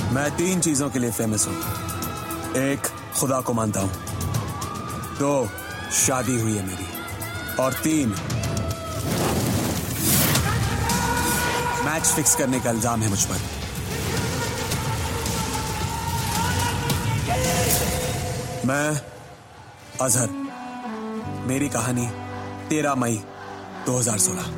मैं 3 चीजों के लिए फेमस हूँ। 1, खुदा को मानता हूँ। 2, शादी हुई है मेरी। और 3, मैच फिक्स करने का इल्जाम है मुझ पर। मैं अजहर। मेरी कहानी 13 मई 2016।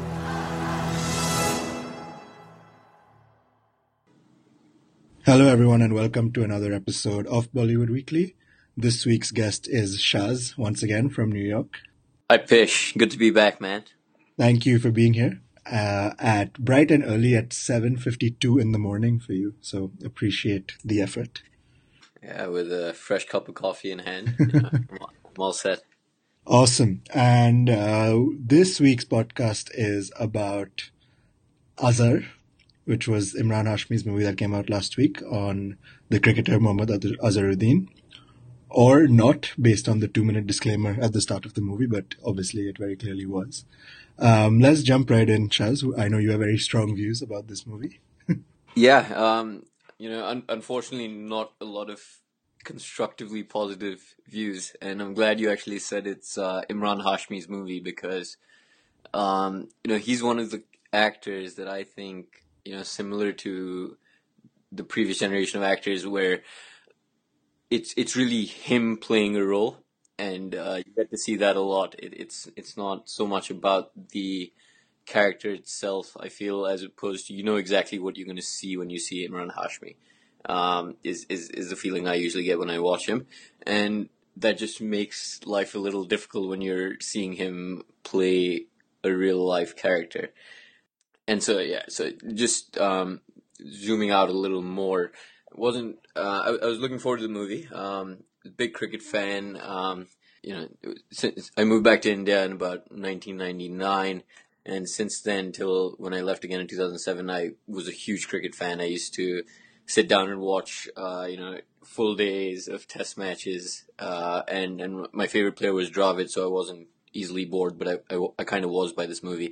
Hello everyone and welcome to another episode of Bollywood Weekly. This week's guest is Shaz, once again from New York. Hi Pish, good to be back, man. Thank you for being here at bright and early at 7:52 in the morning for you. So appreciate the effort. Yeah, with a fresh cup of coffee in hand. I'm all set. Awesome. And this week's podcast is about Azhar, which was Imran Hashmi's movie that came out last week on the cricketer Mohammad Azharuddin. Or not, based on the 2-minute disclaimer at the start of the movie, but obviously it very clearly was. Let's jump right in, Shaz. I know you have very strong views about this movie. Yeah, unfortunately not a lot of constructively positive views, and I'm glad you actually said it's Imran Hashmi's movie because, he's one of the actors that I think, similar to the previous generation of actors where it's really him playing a role, and you get to see that a lot. It's not so much about the character itself, I feel, as opposed to exactly what you're going to see when you see Imran Hashmi. Is the feeling I usually get when I watch him, and that just makes life a little difficult when you're seeing him play a real life character. And so just zooming out a little more, I was looking forward to the movie. Big cricket fan. Since I moved back to India in about 1999, and since then till when I left again in 2007, I was a huge cricket fan. I used to sit down and watch, full days of test matches, and my favorite player was Dravid, so I wasn't easily bored, but I kind of was by this movie.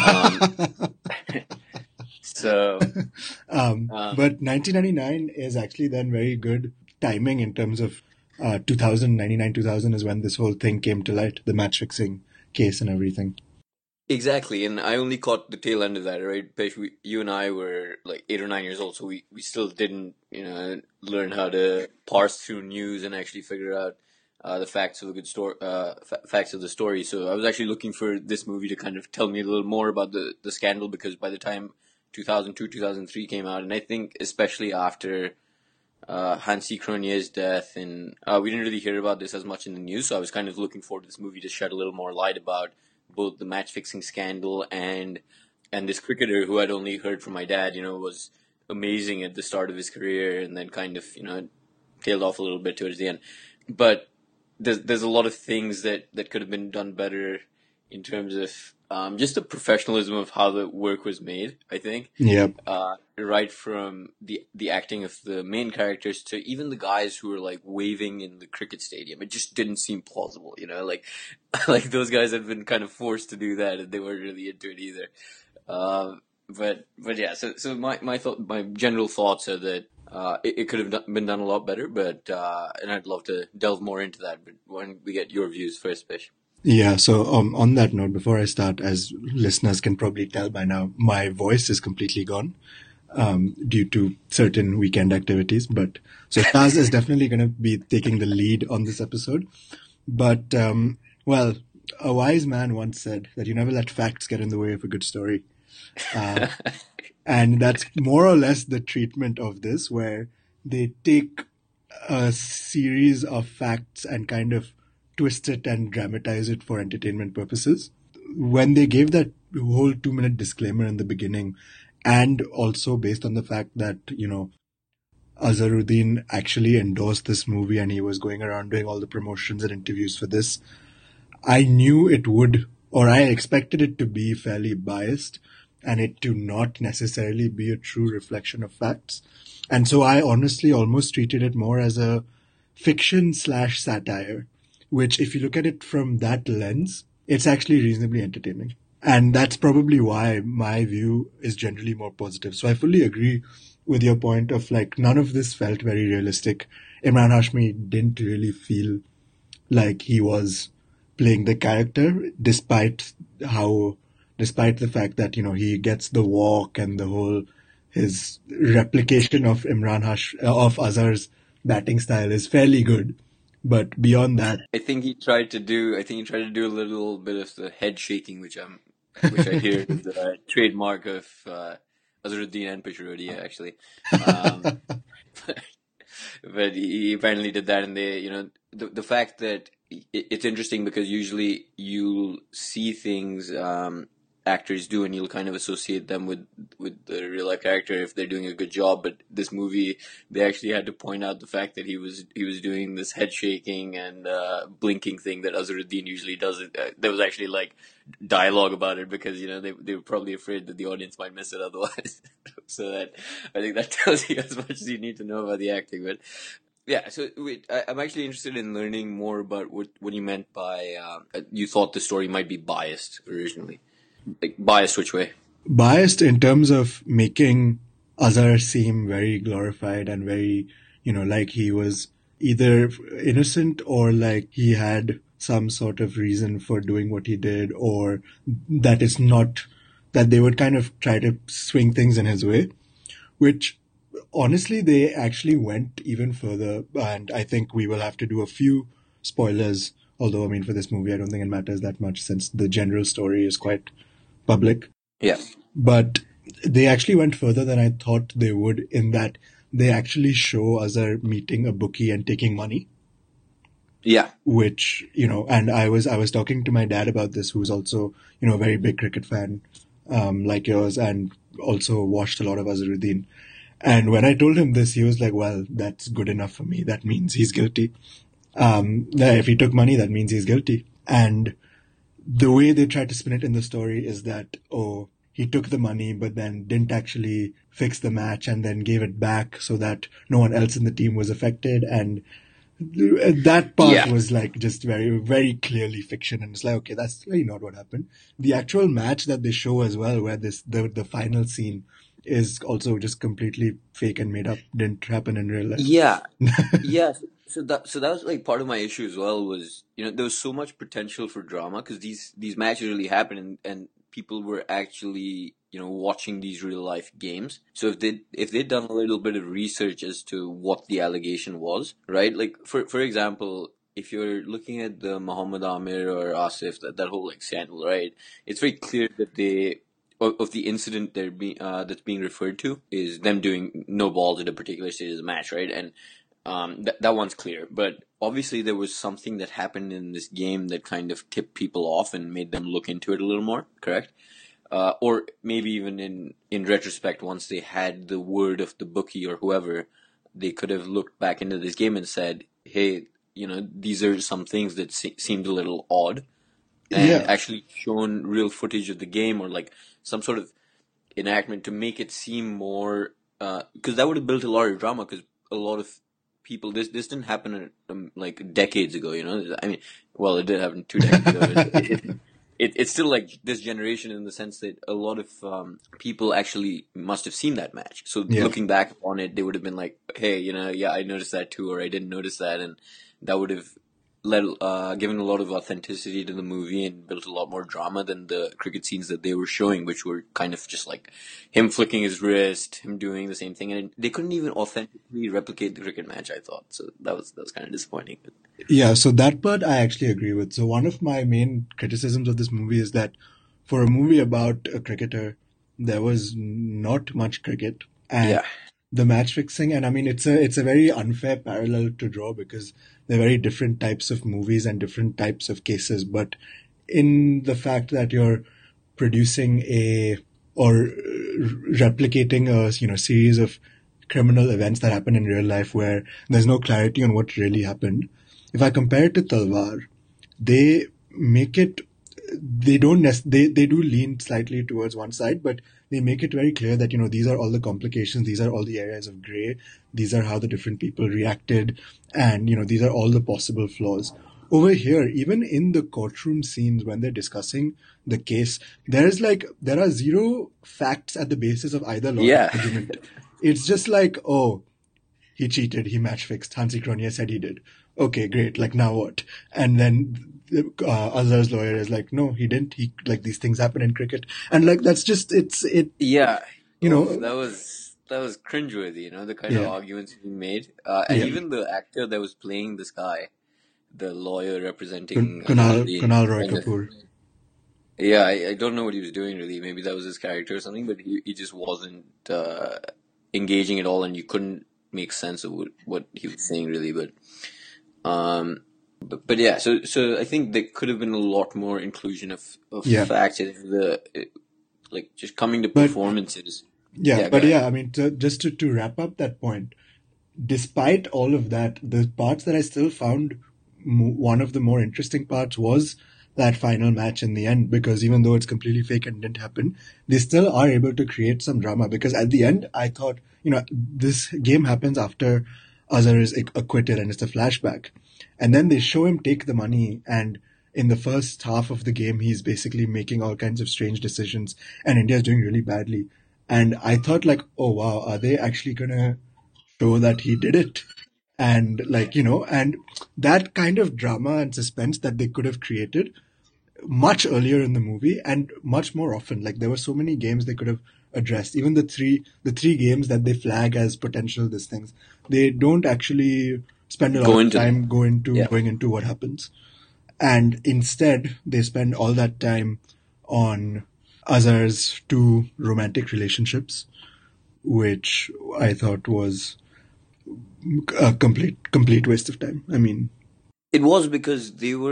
But 1999 is actually then very good timing in terms of 2000 is when this whole thing came to light, the match fixing case and everything. Exactly, and I only caught the tail end of that, right? You and I were like 8 or 9 years old, so we still didn't, learn how to parse through news and actually figure out the facts of the good story, facts of the story. So I was actually looking for this movie to kind of tell me a little more about the scandal, because by the time 2002, 2003 came out, and I think especially after Hansi Cronje's death, and we didn't really hear about this as much in the news, so I was kind of looking forward to this movie to shed a little more light about both the match-fixing scandal and this cricketer who I'd only heard from my dad, was amazing at the start of his career and then kind of, tailed off a little bit towards the end. But there's a lot of things that could have been done better in terms of just the professionalism of how the work was made, I think. Yep. Right from the acting of the main characters to even the guys who were like waving in the cricket stadium. It just didn't seem plausible, like those guys had been kind of forced to do that and they weren't really into it either. But yeah, so my general thoughts are that it could have been done a lot better, but and I'd love to delve more into that, but when we get your views first, Pish. Yeah, so on that note, before I start, as listeners can probably tell by now, my voice is completely gone due to certain weekend activities. But so Shaz is definitely going to be taking the lead on this episode. But, well, a wise man once said that you never let facts get in the way of a good story. And that's more or less the treatment of this, where they take a series of facts and kind of twist it and dramatize it for entertainment purposes. When they gave that whole 2-minute disclaimer in the beginning, and also based on the fact that, Azharuddin actually endorsed this movie and he was going around doing all the promotions and interviews for this, I knew it would, or I expected it to be fairly biased and it to not necessarily be a true reflection of facts. And so I honestly almost treated it more as a fiction/satire, which if you look at it from that lens, it's actually reasonably entertaining. And that's probably why my view is generally more positive. So I fully agree with your point of like none of this felt very realistic. Imran Hashmi didn't really feel like he was playing the character, despite the fact that he gets the walk and the whole his replication of of Azhar's batting style is fairly good, but beyond that, I think he tried to do a little bit of the head shaking, which I hear is the trademark of Azharuddin and Peshwarodi, actually. Um, but he apparently did that, and the fact that it's interesting because usually you'll see things actors do, and you'll kind of associate them with the real life character if they're doing a good job. But this movie, they actually had to point out the fact that he was doing this head shaking and blinking thing that Azharuddin usually does. There was actually like dialogue about it because they were probably afraid that the audience might miss it otherwise. So that I think that tells you as much as you need to know about the acting. But yeah, so I'm actually interested in learning more about what you meant by you thought the story might be biased originally. Like, biased which way? Biased in terms of making Azhar seem very glorified and very, like he was either innocent or like he had some sort of reason for doing what he did, or that it's not, that they would kind of try to swing things in his way, which honestly, they actually went even further. And I think we will have to do a few spoilers, although, I mean, for this movie, I don't think it matters that much since the general story is quite public. Yeah. But they actually went further than I thought they would, in that they actually show Azhar meeting a bookie and taking money. Yeah. Which, and I was talking to my dad about this, who's also, a very big cricket fan, like yours, and also watched a lot of Azharuddin. And when I told him this, he was like, well, that's good enough for me. That means he's guilty. If he took money, that means he's guilty. And the way they tried to spin it in the story is that, oh, he took the money, but then didn't actually fix the match and then gave it back so that no one else in the team was affected. And that part was like just very, very clearly fiction. And it's like, okay, that's really not what happened. The actual match that they show as well, where the final scene is also just completely fake and made up, didn't happen in real life. Yeah. Yeah. So that was like part of my issue as well, was, there was so much potential for drama because these matches really happened and people were actually, watching these real life games. So if they'd done a little bit of research as to what the allegation was, right? Like for example, if you're looking at the Muhammad Amir or Asif, that whole like scandal, right? It's very clear that of the incident that's being referred to is them doing no balls at a particular stage of the match, right? And that one's clear. But obviously there was something that happened in this game that kind of tipped people off and made them look into it a little more, correct? Or maybe even in retrospect, once they had the word of the bookie or whoever, they could have looked back into this game and said, hey, these are some things that seemed a little odd. And actually shown real footage of the game or like some sort of enactment to make it seem more, because that would have built a lot of drama, because a lot of people, this didn't happen like decades ago, I mean, well, it did happen 2 decades ago. It's still like this generation in the sense that a lot of people actually must have seen that match. So looking back on it, they would have been like, hey, I noticed that too, or I didn't notice that, and that would have given a lot of authenticity to the movie and built a lot more drama than the cricket scenes that they were showing, which were kind of just like him flicking his wrist, him doing the same thing, and they couldn't even authentically replicate the cricket match, I thought. So that was kind of disappointing. Yeah, so that part I actually agree with. So one of my main criticisms of this movie is that for a movie about a cricketer, there was not much cricket. And the match fixing, and I mean, it's a very unfair parallel to draw because they're very different types of movies and different types of cases. But in the fact that you're producing or replicating a series of criminal events that happen in real life where there's no clarity on what really happened. If I compare it to Talwar, they make it, they do lean slightly towards one side, but they make it very clear that, these are all the complications, these are all the areas of gray, these are how the different people reacted, and, these are all the possible flaws. Over here, even in the courtroom scenes when they're discussing the case, there are zero facts at the basis of either law argument. It's just like, oh, he cheated, he match fixed. Hansi Cronje said he did. Okay, great. Like, now what? And then Azhar's lawyer is like, no, he didn't. He, like, these things happen in cricket. And like, that's just, Yeah. you Oh, know, that was cringeworthy, you know, the kind of yeah, arguments being made. And yeah. even the actor that was playing this guy, the lawyer representing Kunal Roy kind of, Kapoor. yeah, I don't know what he was doing really. Maybe that was his character or something, but he just wasn't engaging at all, and you couldn't make sense of what he was saying really. Um, but yeah, so I think there could have been a lot more inclusion of Yeah. facts in like just coming to But performances. yeah, Yeah, go but ahead. yeah, I mean, just to wrap up that point, despite all of that, the parts that I still found one of the more interesting parts was that final match in the end, because even though it's completely fake and didn't happen, they still are able to create some drama. Because at the end, I thought, this game happens after Azhar is acquitted and it's a flashback. And then they show him take the money, and in the first half of the game, he's basically making all kinds of strange decisions, and India's doing really badly. And I thought, like, oh wow, are they actually gonna show that he did it? And like, and that kind of drama and suspense that they could have created much earlier in the movie and much more often. Like, there were so many games they could have addressed. Even the three games that they flag as potential these things, they don't actually spend a lot Go of into time them. Yeah. going into what happens. And instead, they spend all that time on Azhar's two romantic relationships, which I thought was a complete waste of time. I mean, It was because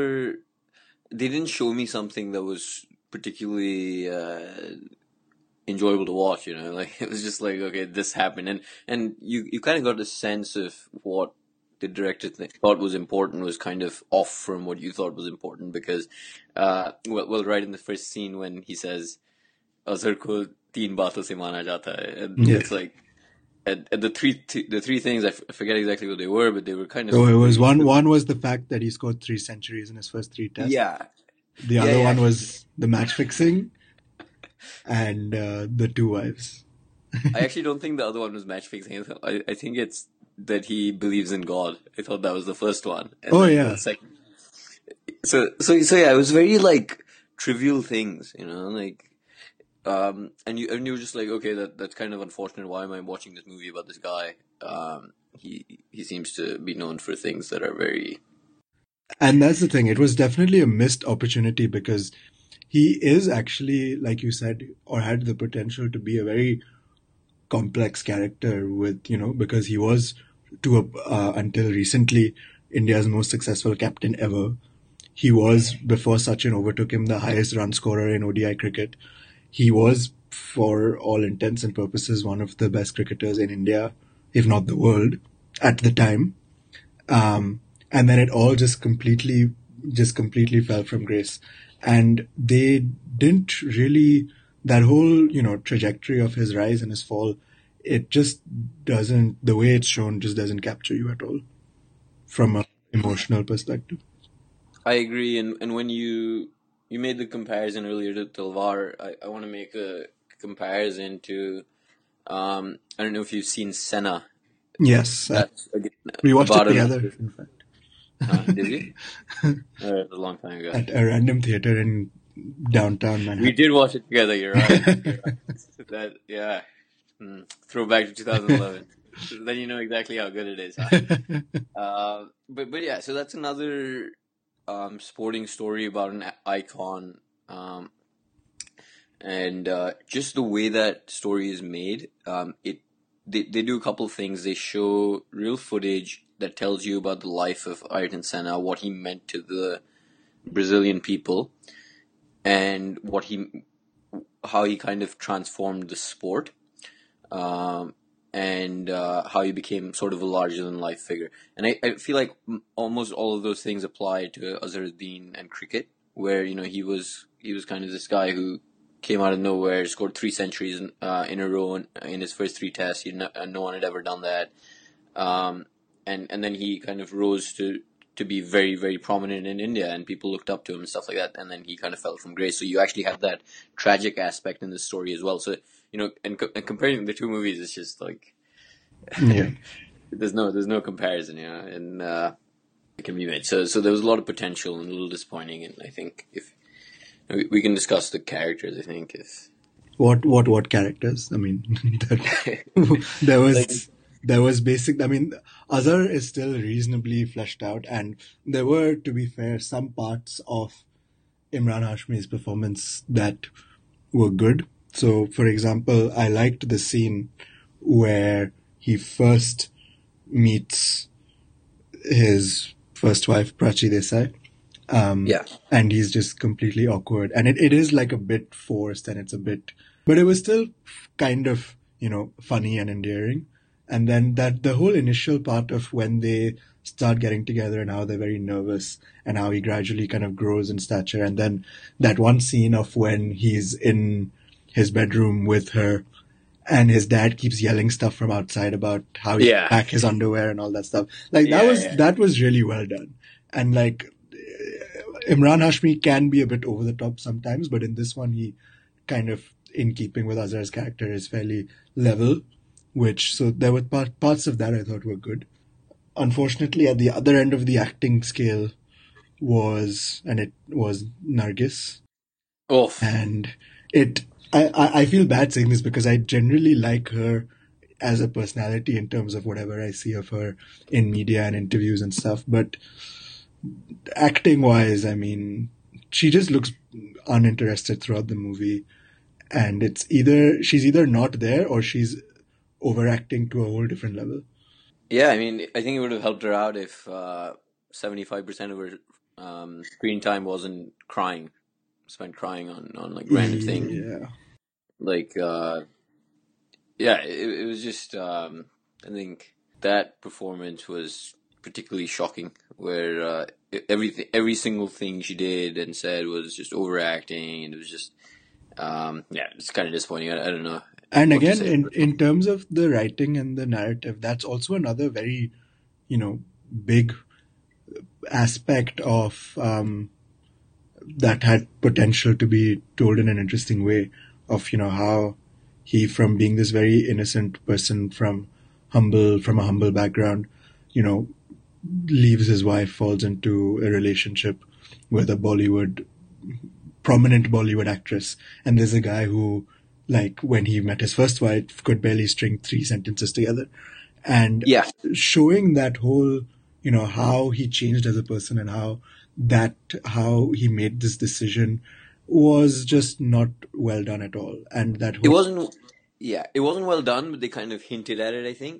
they didn't show me something that was particularly enjoyable to watch, you know. Like it was just like, okay, this happened, and you kind of got a sense of what the director thought was important was kind of off from what you thought was important because, well, right in the first scene when he says, "Azhar ko teen baaton se mana jata hai," and yeah. it's like. And the three things I forget exactly what they were, but they were kind of So it was very one was the fact that he scored 3 centuries in his first 3 tests. yeah The yeah other yeah one was the match fixing and the two wives. I actually don't think the other one was match fixing. I think it's that he believes in God. I thought that was the first one, and Oh then yeah, the second. So yeah, it was very like trivial things, you know, like and you were just like, okay, that's kind of unfortunate. Why am I watching this movie about this guy? He seems to be known for things that are very and that's the thing. It was definitely a missed opportunity because he is actually, like you said, or had the potential to be a very complex character with, because he was until recently India's most successful captain ever. He was, before Sachin overtook him, the highest run scorer in ODI cricket. He was, for all intents and purposes, one of the best cricketers in India, if not the world, at the time. And then it all just completely fell from grace. And they didn't really, that whole, trajectory of his rise and his fall, it just doesn't, the way it's shown just doesn't capture you at all from an emotional perspective. I agree, and when you made the comparison earlier to Talwar, I want to make a comparison to I don't know if you've seen Senna. Yes, That's we watched it about together, in fact. did you? It was a long time ago. At a random theater in downtown We Manhattan. did watch it together. You're right. You're right. That yeah. Throwback to 2011. Then you know exactly how good it is. Huh? But yeah, so that's another sporting story about an icon, and just the way that story is made. They do a couple of things. They show real footage that tells you about the life of Ayrton Senna, what he meant to the Brazilian people, and how he kind of transformed the sport. And how he became sort of a larger-than-life figure. And I feel like almost all of those things apply to Azharuddin and cricket, where he was kind of this guy who came out of nowhere, scored 3 centuries in a row in his first 3 tests. No one had ever done that, and then he kind of rose to be very, very prominent in India, and people looked up to him and stuff like that. And then he kind of fell from grace. So you actually have that tragic aspect in the story as well. So and comparing the two movies, it's just like Yeah. There's no comparison, and it can be made. So there was a lot of potential and a little disappointing. And I think if we can discuss the characters, I think if What characters? I mean, there like was basic. I mean, Azhar is still reasonably fleshed out, and there were, to be fair, some parts of Imran Hashmi's performance that were good. So, for example, I liked the scene where he first meets his first wife, Prachi Desai, yeah, and he's just completely awkward. And it is like a bit forced, and it's a bit, but it was still kind of, funny and endearing. And then that the whole initial part of when they start getting together and how they're very nervous and how he gradually kind of grows in stature. And then that one scene of when he's in his bedroom with her and his dad keeps yelling stuff from outside about how he yeah, pack his underwear and all that stuff. Like yeah, yeah. that was really well done. And like Imran Hashmi can be a bit over the top sometimes, but in this one he kind of, in keeping with Azhar's character, is fairly level. So there were parts of that I thought were good. Unfortunately, at the other end of the acting scale it was Nargis, Oh, and I feel bad saying this because I generally like her as a personality in terms of whatever I see of her in media and interviews and stuff. But acting wise, I mean, she just looks uninterested throughout the movie. And she's either not there or she's overacting to a whole different level. yeah. I mean, I think it would have helped her out if 75% of her screen time wasn't spent crying on like random things. Yeah. Like, yeah, it was just, I think that performance was particularly shocking, where every single thing she did and said was just overacting, and it was just, yeah, it's kind of disappointing. I don't know And what to again, say. in terms of the writing and the narrative, that's also another very, big aspect of that had potential to be told in an interesting way of, how he, from being this very innocent person from a humble background, you know, leaves his wife, falls into a relationship with a prominent Bollywood actress. And there's a guy who, like, when he met his first wife, could barely string 3 sentences together. And Yeah, showing that whole, how he changed as a person and how he made this decision was just not well done at all. And that it whole, wasn't. Yeah, it wasn't well done, but they kind of hinted at it. I think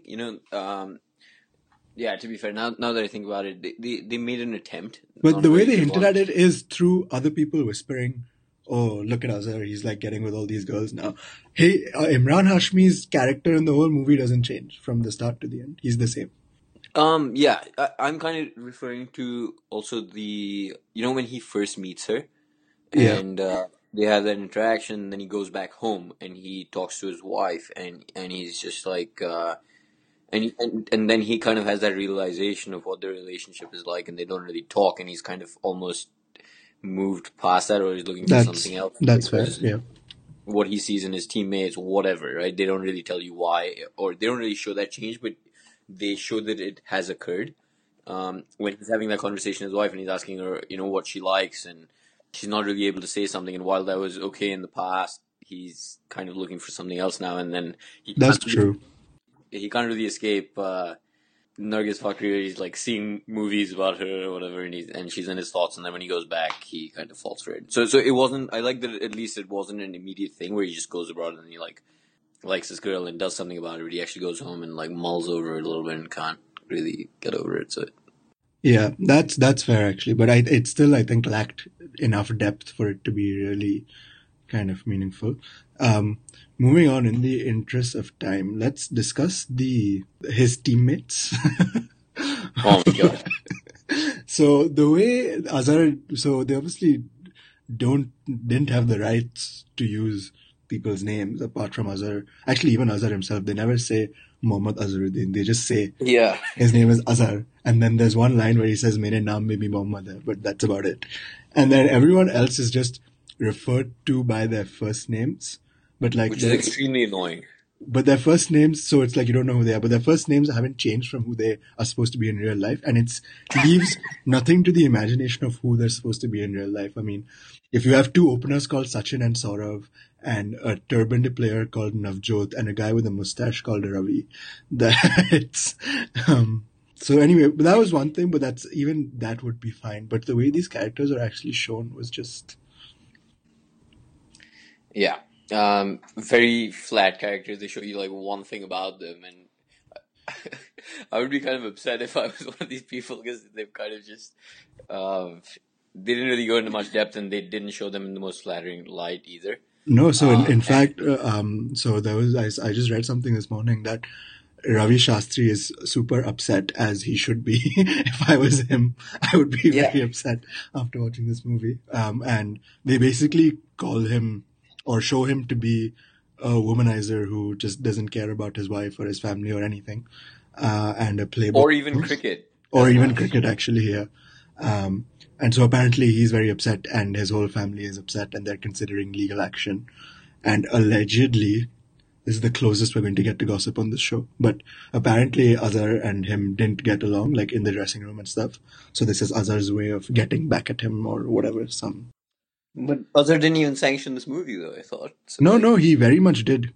yeah. To be fair, now that I think about it, they made an attempt, but not a the way very they good hinted one. at it is through other people whispering, "Oh, look at Azhar. He's like getting with all these girls now." Hey, Imran Hashmi's character in the whole movie doesn't change from the start to the end. He's the same. Yeah, I'm kind of referring to also when he first meets her Yeah, and they have that interaction, then he goes back home and he talks to his wife and he's just like, and then he kind of has that realization of what their relationship is like, and they don't really talk, and he's kind of almost moved past that, or he's looking for that's something else that's fair. because Yeah, what he sees in his teammates, whatever, right? They don't really tell you why, or they don't really show that change, but they show that it has occurred. When he's having that conversation with his wife and he's asking her, what she likes, and she's not really able to say something, and while that was okay in the past, he's kind of looking for something else now, and then that's true. he can't really escape Nargis Fakhri. He's like seeing movies about her or whatever, and she's in his thoughts, and then when he goes back, he kind of falls for it. So it wasn't. I like that at least it wasn't an immediate thing where he just goes abroad and he like likes this girl and does something about it, but he actually goes home and like mulls over it a little bit and can't really get over it. So Yeah, that's fair actually, but it still, I think, lacked enough depth for it to be really kind of meaningful. Um, Moving on, in the interest of time, let's discuss the his teammates. oh my god. So the way Azhar, so they obviously didn't have the rights to use people's names apart from Azhar. Actually, even Azhar himself, they never say Mohammad Azharuddin. They just say Yeah. his name is Azhar, and then there's one line where he says "Mere naam mein bhi Mohammad hai," but that's about it. And then everyone else is just referred to by their first names. But like Which is extremely annoying. but their first names, so it's like you don't know who they are, but their first names haven't changed from who they are supposed to be in real life, and it leaves nothing to the imagination of who they're supposed to be in real life. I mean, if you have two openers called Sachin and Saurav, and a turbaned player called Navjot, and a guy with a mustache called Ravi, that's so anyway, but that was one thing, but that would be fine. But the way these characters are actually shown was just Yeah. Very flat characters. They show you like one thing about them, and I would be kind of upset if I was one of these people because they've kind of just they didn't really go into much depth, and they didn't show them in the most flattering light either. no. So in And fact, so there was I just read something this morning that Ravi Shastri is super upset, as he should be. If I was him, I would be yeah, very upset after watching this movie. And they basically call him or show him to be a womanizer who just doesn't care about his wife or his family or anything, and a playboy, or even cricket or as even much. cricket actually here. And so apparently he's very upset, and his whole family is upset, and they're considering legal action. And allegedly, this is the closest we're going to get to gossip on this show. But apparently Azhar and him didn't get along, like in the dressing room and stuff. So this is Azhar's way of getting back at him or whatever. But Azhar didn't even sanction this movie, though. I thought so. No, Like, no, he very much did.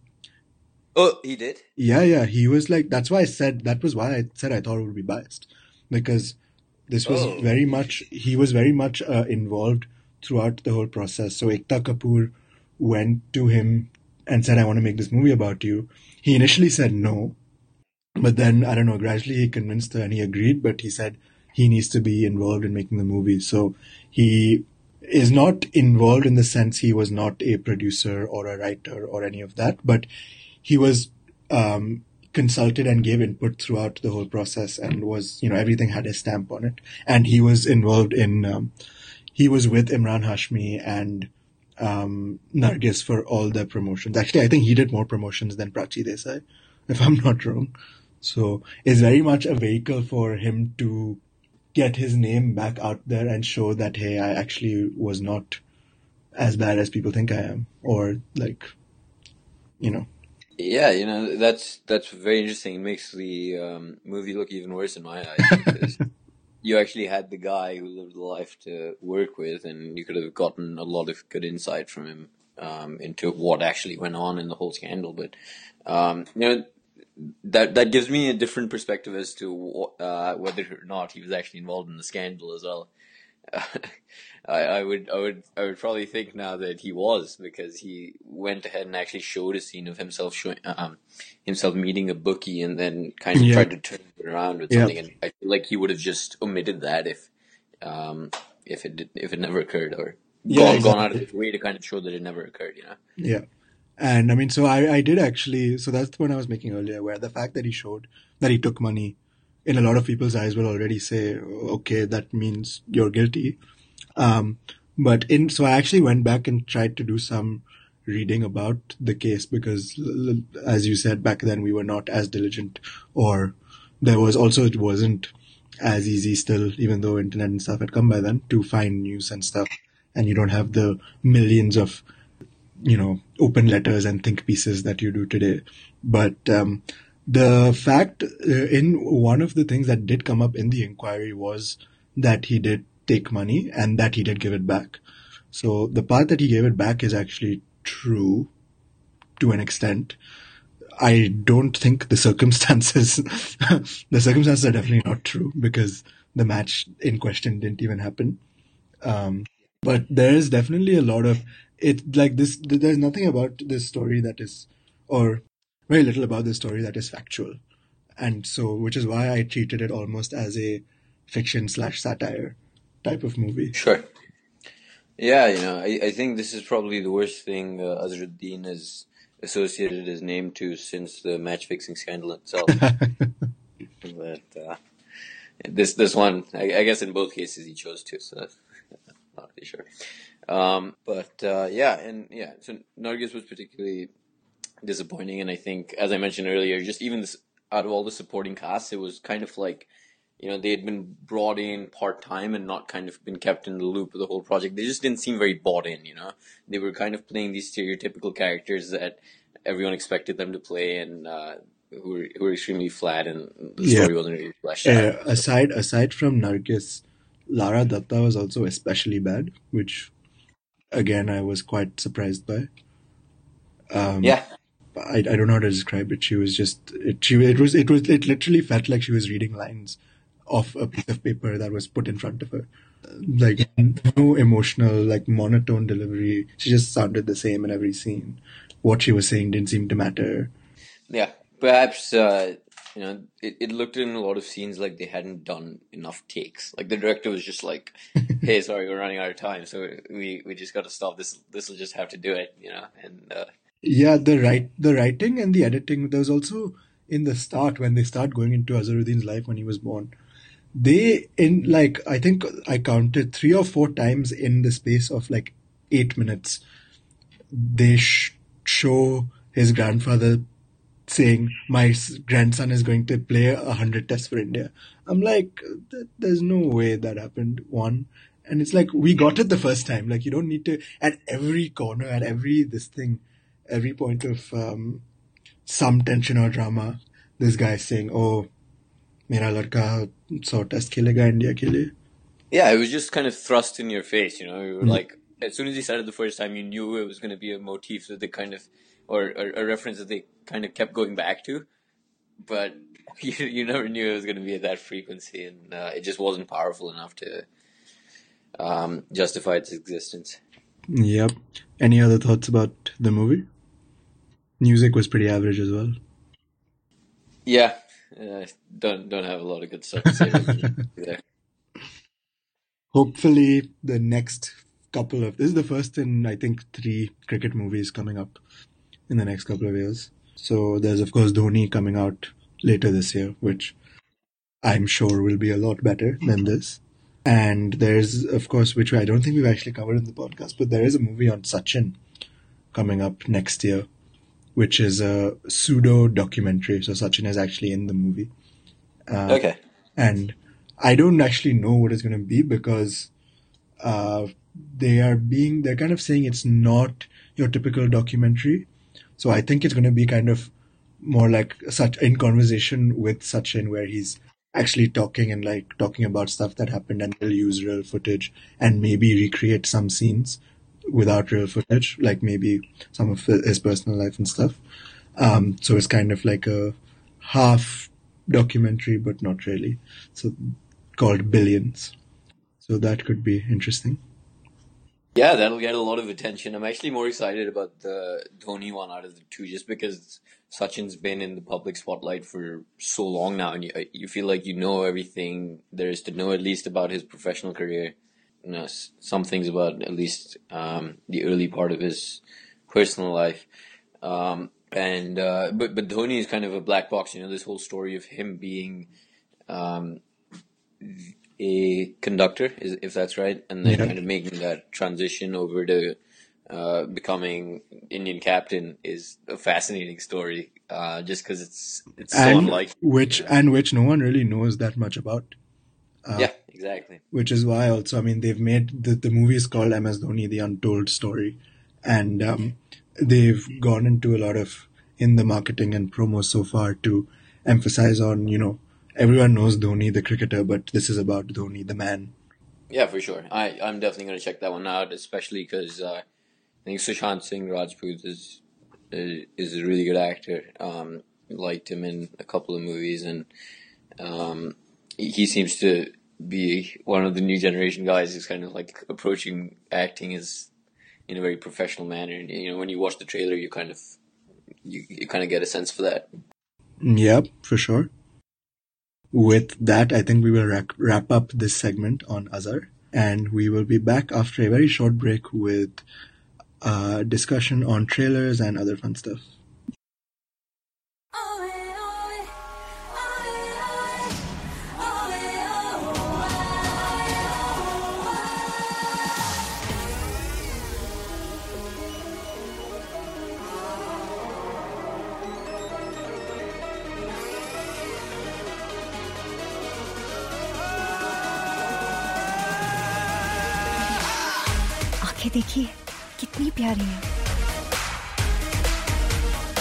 oh, he did. Yeah, he was like, that was why I said I thought it would be biased. Because this was Oh, he was very much involved throughout the whole process. So Ekta Kapoor went to him and said, I want to make this movie about you. He initially said no, but then, I don't know, gradually he convinced her and he agreed, but he said he needs to be involved in making the movie. So he is not involved in the sense he was not a producer or a writer or any of that, but he was consulted and gave input throughout the whole process and was, everything had his stamp on it. And he was involved he was with Imran Hashmi and Nargis for all their promotions. Actually, I think he did more promotions than Prachi Desai, if I'm not wrong. So it's very much a vehicle for him to get his name back out there and show that, hey, I actually was not as bad as people think I am. Or like, you know. yeah. That's very interesting. It makes the movie look even worse in my eyes because you actually had the guy who lived the life to work with, and you could have gotten a lot of good insight from him into what actually went on in the whole scandal. But that gives me a different perspective as to whether or not he was actually involved in the scandal as well. I would probably think now that he was, because he went ahead and actually showed a scene of himself himself meeting a bookie and then kind of Yeah. tried to turn it around with Yeah. something, and I feel like he would have just omitted that if it never occurred, or Yeah, gone out of exactly. his way to kind of show that it never occurred. Yeah. And I mean, so I did actually, so that's the point I was making earlier, where the fact that he showed that he took money in a lot of people's eyes will already say, okay, that means you're guilty. So I actually went back and tried to do some reading about the case because, as you said, back then we were not as diligent, or it wasn't as easy still, even though internet and stuff had come by then, to find news and stuff. And you don't have the millions of open letters and think pieces that you do today. But the fact in one of the things that did come up in the inquiry was that he did take money and that he did give it back. So the part that he gave it back is actually true to an extent. I don't think the circumstances are definitely not true because the match in question didn't even happen. But there is definitely a lot of it like this. There's nothing about this story that is, or very little about this story that is factual. And so, which is why I treated it almost as a fiction/satire type of movie. Sure. Yeah, I think this is probably the worst thing Azharuddin has associated his name to since the match fixing scandal itself. But this one, I guess in both cases he chose to, so that's not really sure. So Nargis was particularly disappointing, and I think, as I mentioned earlier, just even this, out of all the supporting cast, it was kind of like, they had been brought in part-time and not kind of been kept in the loop of the whole project. They just didn't seem very bought in, They were kind of playing these stereotypical characters that everyone expected them to play, and who were extremely flat, and the story wasn't really fleshed out. Aside from Nargis, Lara Datta was also especially bad, which again I was quite surprised by. Yeah. I don't know how to describe it. She was just it literally felt like she was reading lines off a piece of paper that was put in front of her. Like no emotional, like monotone delivery. She just sounded the same in every scene. What she was saying didn't seem to matter. Yeah, perhaps it looked in a lot of scenes like they hadn't done enough takes. Like the director was just like, "Hey, sorry, we're running out of time, so we just got to stop this. This will just have to do it," and. Yeah, the writing and the editing. There was also in the start when they start going into Azharuddin's life when he was born. I think I counted 3 or 4 times in the space of like 8 minutes. They show his grandfather saying, "My grandson is going to play 100 tests for India." I'm like, there's no way that happened. One. And it's like, we got it the first time. Like, you don't need to, at every corner, at every point of some tension or drama, this guy is saying, "Oh, mera ladka 100 test khelega India ke liye." Yeah, it was just kind of thrust in your face, You were like, as soon as he said it the first time, you knew it was going to be a motif that they kind of, or a reference that they kind of kept going back to, but you never knew it was going to be at that frequency, and it just wasn't powerful enough to justify its existence. Yep. Any other thoughts about the movie? Music was pretty average as well. Yeah, don't have a lot of good stuff to say there. Hopefully, the next this is the first in, I think, 3 cricket movies coming up in the next couple of years. So there's, of course, Dhoni coming out later this year, which I'm sure will be a lot better than this. And there's, of course, which I don't think we've actually covered in the podcast, but there is a movie on Sachin coming up next year, which is a pseudo documentary. So Sachin is actually in the movie. Okay. And I don't actually know what it's going to be because they're kind of saying it's not your typical documentary. So I think it's going to be kind of more like in conversation with Sachin, where he's actually talking about stuff that happened, and they'll use real footage and maybe recreate some scenes without real footage, like maybe some of his personal life and stuff. So it's kind of like a half documentary, but not really. So called Billions. So that could be interesting. Yeah, that'll get a lot of attention. I'm actually more excited about the Dhoni one out of the 2, just because Sachin's been in the public spotlight for so long now, and you feel like you know everything there is to know, at least about his professional career. Some things about at least the early part of his personal life. But Dhoni is kind of a black box. This whole story of him being a conductor, if that's right, and then kind of making that transition over to becoming Indian captain is a fascinating story. Just because it's so unlike which no one really knows that much about. Yeah, exactly. Which is why also, they've made the movie is called MS Dhoni: The Untold Story, and they've gone into a lot of in the marketing and promo so far to emphasize on everyone knows Dhoni the cricketer, but this is about Dhoni the man. Yeah, for sure. I'm definitely going to check that one out, especially because I think Sushant Singh Rajput is a really good actor. Liked him in a couple of movies, and he seems to be one of the new generation guys who's kind of like approaching acting as in a very professional manner. And, when you watch the trailer, you kind of get a sense for that. Yeah, for sure. With that, I think we will wrap up this segment on Azhar, and we will be back after a very short break with a discussion on trailers and other fun stuff. देखिए कितनी प्यारी है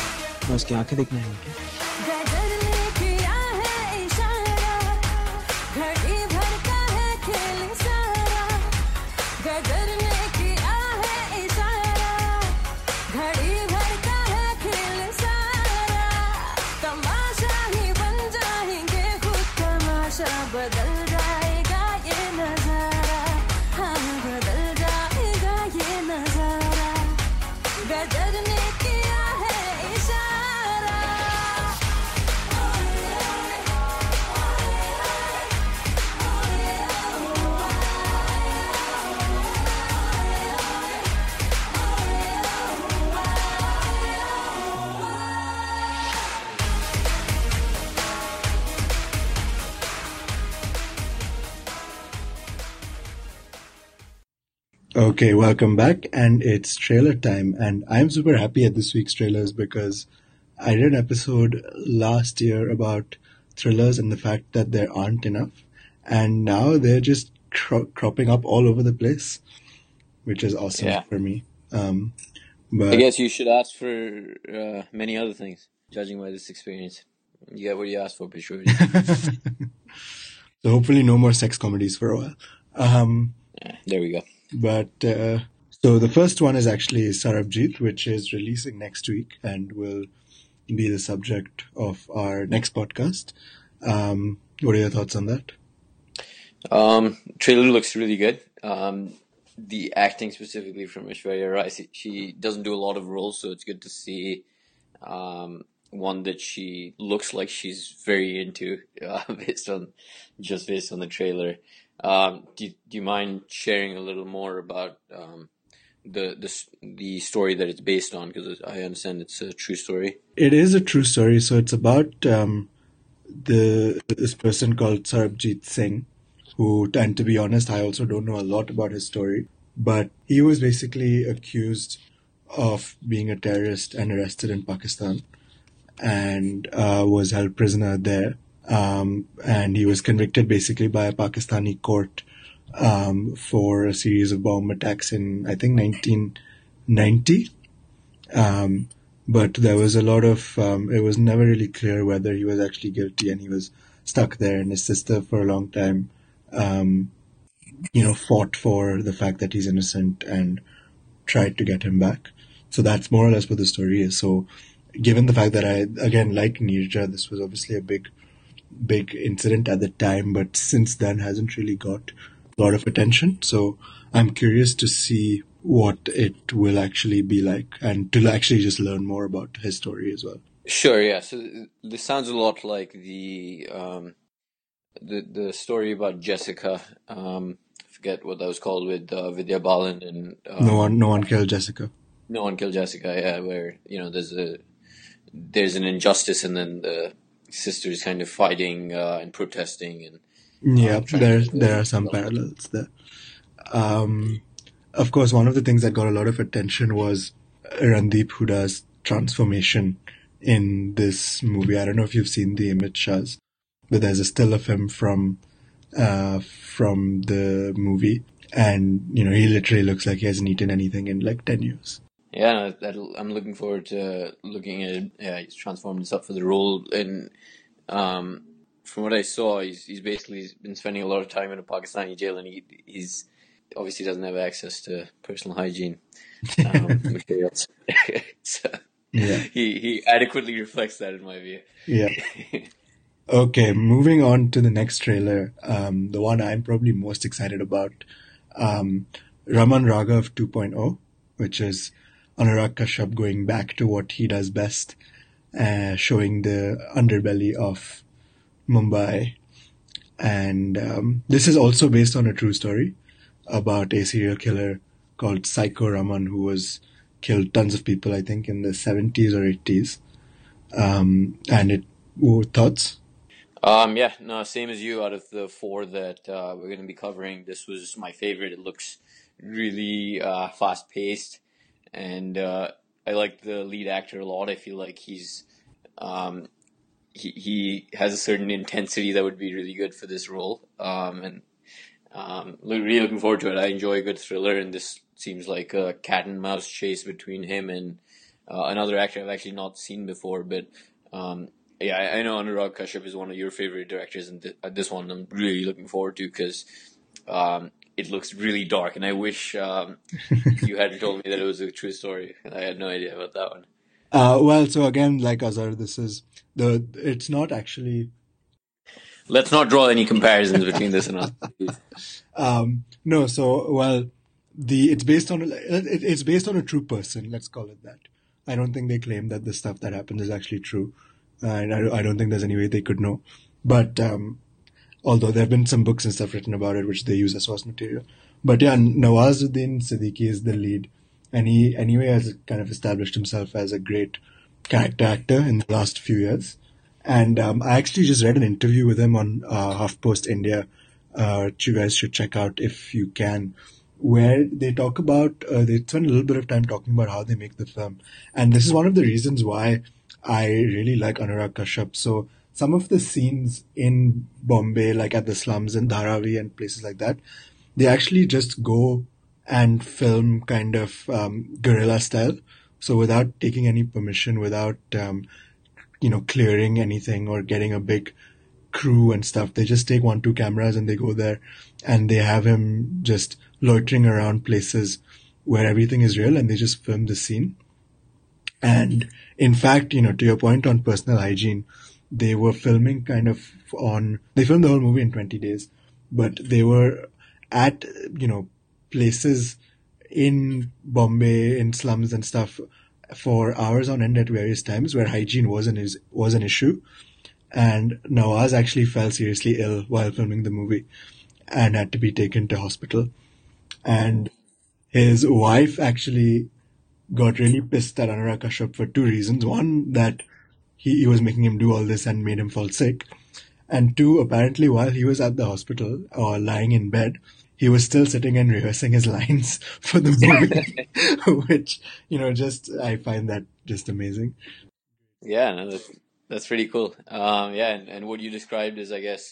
मैं उसकी आंखें देखने आई हूँ क्या? गदर ने किया है इशारा, घड़ी भर का है खेल सारा। गदर ने किया है इशारा, घड़ी भर का है खेल सारा। तमाशा ही बन जाएंगे खुद तमाशा, बदल जाएगा ये नजारा, हाँ बदल जाएगा ये नजारा। गदर ने किया है इशारा। Okay, welcome back, and it's trailer time, and I'm super happy at this week's trailers because I did an episode last year about thrillers and the fact that there aren't enough, and now they're just cropping up all over the place, which is awesome Yeah. for me. I But guess you should ask for many other things, judging by this experience. You get what you asked for, Pishori. so hopefully no more sex comedies for a while. Yeah, there we go. But so the first one is actually Sarabjit, which is releasing next week and will be the subject of our next podcast. What are your thoughts on that? Trailer looks really good. The acting specifically from Aishwarya Rai, she doesn't do a lot of roles, so it's good to see one that she looks like she's very into based on the trailer. Do you mind sharing a little more about the story that it's based on? Because I understand it's a true story. It is a true story. So it's about this person called Sarabjit Singh, who, and to be honest, I also don't know a lot about his story. But he was basically accused of being a terrorist and arrested in Pakistan and was held prisoner there. And he was convicted basically by a Pakistani court for a series of bomb attacks in, I think, 1990. But there was a lot of, it was never really clear whether he was actually guilty, and he was stuck there. And his sister for a long time, fought for the fact that he's innocent and tried to get him back. So that's more or less what the story is. So given the fact that again, like Neerja, this was obviously a big incident at the time, but since then hasn't really got a lot of attention. So I'm curious to see what it will actually be like and to actually just learn more about his story as well. Sure, yeah. So this sounds a lot like the story about Jessica. I forget what that was called with Vidya Balan and No one killed Jessica. No One Killed Jessica. Yeah, where there's an injustice, and then the sisters kind of fighting and protesting, and Yeah, trying to there are some parallels there. Of course, one of the things that got a lot of attention was Randeep Huda's transformation in this movie. I don't know if you've seen the image, Shaz, but there's a still of him from the movie, and he literally looks like he hasn't eaten anything in like 10 years. Yeah, I'm looking forward to looking at it. Yeah, he's transformed himself for the role, and from what I saw, he's basically been spending a lot of time in a Pakistani jail, and he's obviously doesn't have access to personal hygiene materials. So Yeah. he adequately reflects that in my view. Yeah. Okay, moving on to the next trailer, the one I'm probably most excited about, Raman Raghav 2.0, which is Anurag Kashyap going back to what he does best, showing the underbelly of Mumbai. And this is also based on a true story about a serial killer called Psycho Raman, who was killed tons of people, I think, in the 70s or 80s. Thoughts? Yeah, no, same as you. Out of the four that we're going to be covering, this was my favorite. It looks really fast-paced, and I like the lead actor a lot. I feel like he has a certain intensity that would be really good for this role, and really looking forward to it. I enjoy a good thriller, and this seems like a cat and mouse chase between him and another actor I've actually not seen before. But yeah, I know Anurag Kashyap is one of your favorite directors, and this one I'm really looking forward to because it looks really dark, and I wish you hadn't told me that it was a true story. I had no idea about that one. Well, so again, like Azhar, it's not actually. Let's not draw any comparisons between this and us. No, so well, it's based on it's based on a true person. Let's call it that. I don't think they claim that the stuff that happens is actually true, and I don't think there's any way they could know. But although there have been some books and stuff written about it, which they use as source material. But yeah, Nawazuddin Siddiqui is the lead, and he anyway has kind of established himself as a great character actor in the last few years. And I actually just read an interview with him on HuffPost India, which you guys should check out if you can, where they talk about, they spend a little bit of time talking about how they make the film. And this is one of the reasons why I really like Anurag Kashyap. So some of the scenes in Bombay, like at the slums in Dharavi and places like that, they actually just go and film kind of guerrilla style. So without taking any permission, without clearing anything or getting a big crew and stuff. They just take 1-2 cameras and they go there and they have him just loitering around places where everything is real and they just film the scene. And in fact, to your point on personal hygiene, they were filming they filmed the whole movie in 20 days, but they were at, places in Bombay, in slums and stuff, for hours on end at various times where hygiene was an issue. And Nawaz actually fell seriously ill while filming the movie and had to be taken to hospital. And his wife actually got really pissed at Anurag Kashyap for 2 reasons. One, that he was making him do all this and made him fall sick. And 2, apparently while he was at the hospital or lying in bed, he was still sitting and rehearsing his lines for the movie, which, I find that just amazing. Yeah, no, that's pretty cool. Yeah, and what you described is, I guess,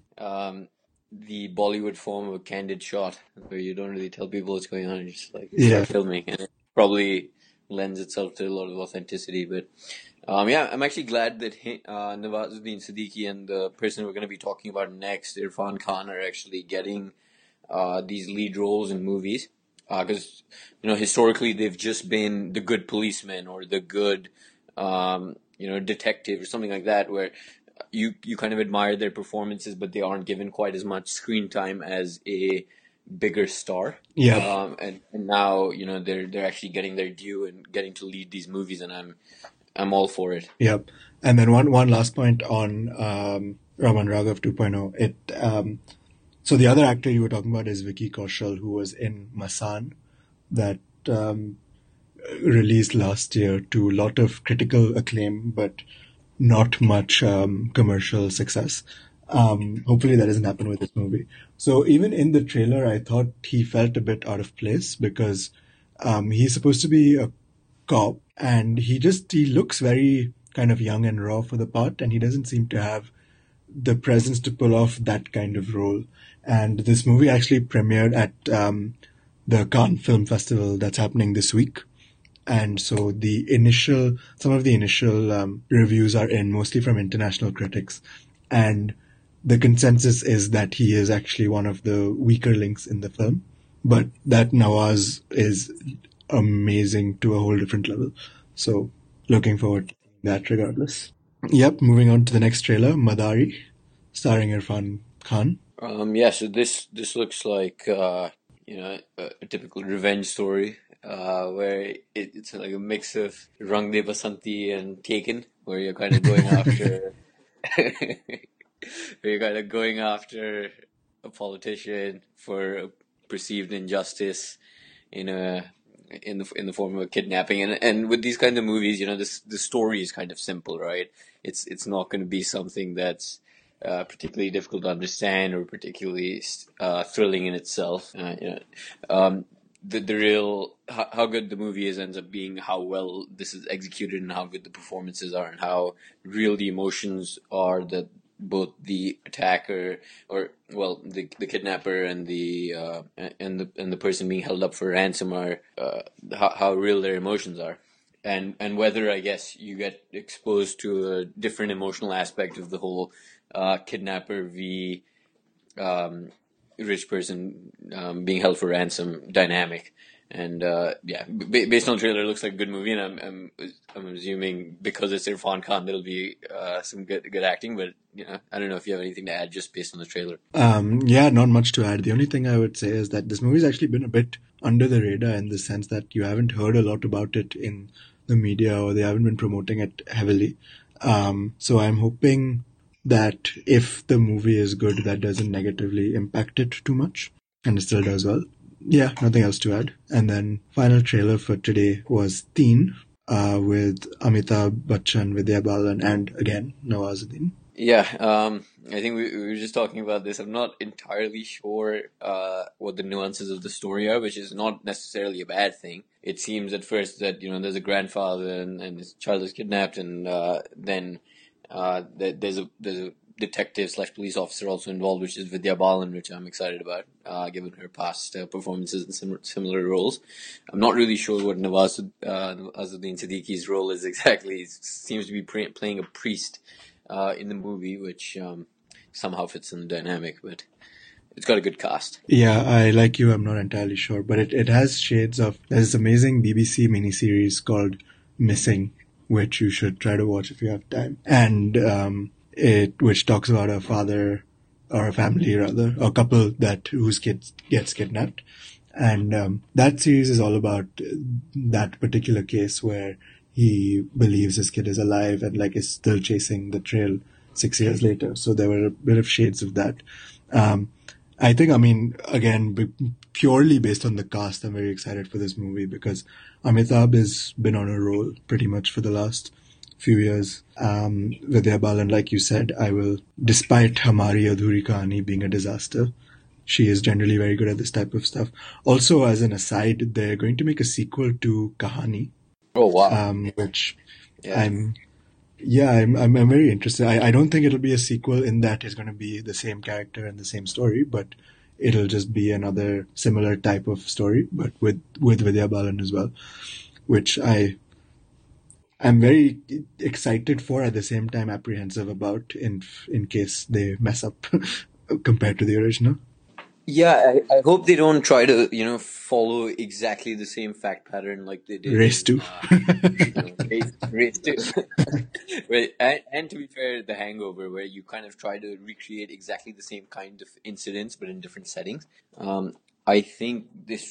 the Bollywood form of a candid shot, where you don't really tell people what's going on, you just start filming, and it probably lends itself to a lot of authenticity. But yeah, I'm actually glad that Nawazuddin Siddiqui and the person we're going to be talking about next, Irfan Khan, are actually getting these lead roles in movies, because historically they've just been the good policeman or the good detective or something like that, where you kind of admire their performances, but they aren't given quite as much screen time as a bigger star. Yeah. And now they're actually getting their due and getting to lead these movies, and I'm all for it. Yep. And then one last point on Raman Raghav 2.0. So the other actor you were talking about is Vicky Kaushal, who was in Masan, that released last year to a lot of critical acclaim, but not much commercial success. Hopefully that doesn't happen with this movie. So even in the trailer, I thought he felt a bit out of place because he's supposed to be a cop and he looks very kind of young and raw for the part, and he doesn't seem to have the presence to pull off that kind of role. And this movie actually premiered at the Cannes Film Festival that's happening this week. And so some of the initial reviews are in, mostly from international critics. And the consensus is that he is actually one of the weaker links in the film, but that Nawaz is amazing to a whole different level. So looking forward to that regardless. Yep, moving on to the next trailer, Madari, starring Irfan Khan. Yeah, so this looks like a typical revenge story, where it's like a mix of Rang De Basanti and Taken, where you're kind of going after a politician for a perceived injustice in the form of a kidnapping. And with these kind of movies, the story is kind of simple, right? It's not going to be something that's particularly difficult to understand or particularly thrilling in itself. The real how good the movie is ends up being how well this is executed and how good the performances are and how real the emotions are that both the attacker the kidnapper and the person being held up for ransom are, how real their emotions are. and whether, I guess, you get exposed to a different emotional aspect of the whole kidnapper v rich person being held for ransom dynamic. And based on the trailer, it looks like a good movie, and I'm assuming because it's Irfan Khan, there'll be some good acting. But I don't know if you have anything to add just based on the trailer. Not much to add. The only thing I would say is that this movie's actually been a bit under the radar in the sense that you haven't heard a lot about it in the media, or they haven't been promoting it heavily. So I'm hoping that if the movie is good, that doesn't negatively impact it too much, and it still does well. Yeah, nothing else to add. And then final trailer for today was Teen, with Amitabh Bachchan, Vidya Balan, and again Nawazuddin. Yeah, I think we were just talking about this. I'm not entirely sure what the nuances of the story are, which is not necessarily a bad thing. It seems at first that there's a grandfather and his child is kidnapped, and then there's a detective / police officer also involved, which is Vidya Balan, which I'm excited about, given her past performances in similar roles. I'm not really sure what Nawazuddin Siddiqui's role is exactly. He seems to be playing a priest in the movie, which somehow fits in the dynamic, but it's got a good cast. Yeah, I like you, I'm not entirely sure, but it has shades of, there's this amazing BBC miniseries called Missing, which you should try to watch if you have time. And which talks about a father, or a family rather, a couple whose kid gets kidnapped. And that series is all about that particular case where he believes his kid is alive and is still chasing the trail 6 years later. So there were a bit of shades of that. I think, again, purely based on the cast, I'm very excited for this movie because Amitabh has been on a roll pretty much for the last few years. Vidya Balan, like you said, despite Hamari Adhuri Kahani being a disaster, she is generally very good at this type of stuff. Also, as an aside, they're going to make a sequel to Kahani. Oh, wow. Which Yeah. I'm very interested. I don't think it'll be a sequel in that it's going to be the same character and the same story, but it'll just be another similar type of story, but with Vidya Balan as well, which I'm very excited for, at the same time apprehensive about in case they mess up compared to the original. Yeah, I hope they don't try to, follow exactly the same fact pattern like they did. Race 2. Race 2. And to be fair, The Hangover, where you kind of try to recreate exactly the same kind of incidents, but in different settings. I think this,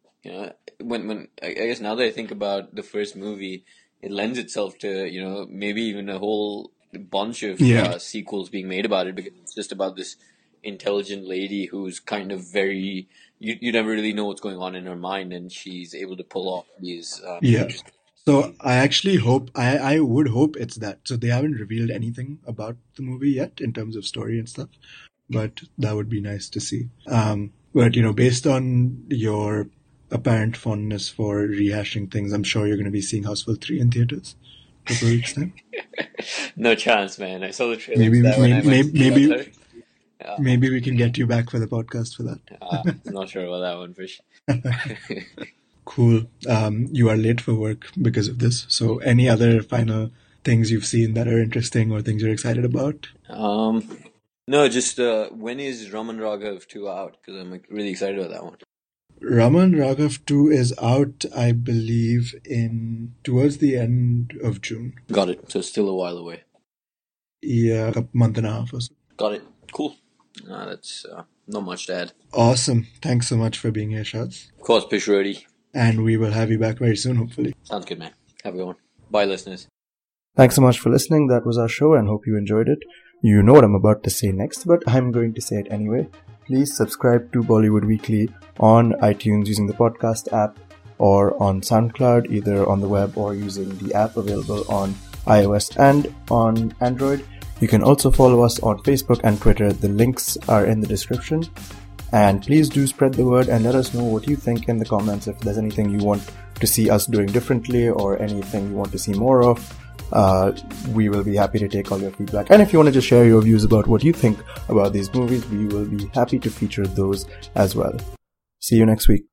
when I guess now that I think about the first movie, it lends itself to, maybe even a whole bunch of sequels being made about it, because it's just about this intelligent lady who's kind of very, you never really know what's going on in her mind, and she's able to pull off these. So I actually hope, I would hope it's that. So they haven't revealed anything about the movie yet in terms of story and stuff, but that would be nice to see. But based on your apparent fondness for rehashing things, I'm sure you're going to be seeing Houseful 3 in theaters in a couple of weeks' time. No chance, man. I saw the trailer. Maybe we can get you back for the podcast for that. I'm not sure about that one, Fish. Cool. You are late for work because of this. So any other final things you've seen that are interesting or things you're excited about? No, just when is Raman Raghav 2 out? Because I'm really excited about that one. Raman Raghav 2 is out, I believe, towards the end of June. Got it. So still a while away. Yeah, a month and a half or so. Got it. Cool. That's not much to add. Awesome. Thanks so much for being here, Shaz. Of course, Pish Rodi. And we will have you back very soon, hopefully. Sounds good, man. Have a good one. Bye, listeners. Thanks so much for listening. That was our show and hope you enjoyed it. You know what I'm about to say next, but I'm going to say it anyway. Please subscribe to Bollywood Weekly on iTunes using the podcast app, or on SoundCloud, either on the web or using the app available on iOS and on Android. You can also follow us on Facebook and Twitter. The links are in the description. And please do spread the word and let us know what you think in the comments. If there's anything you want to see us doing differently or anything you want to see more of, we will be happy to take all your feedback. And if you want to just share your views about what you think about these movies, we will be happy to feature those as well. See you next week.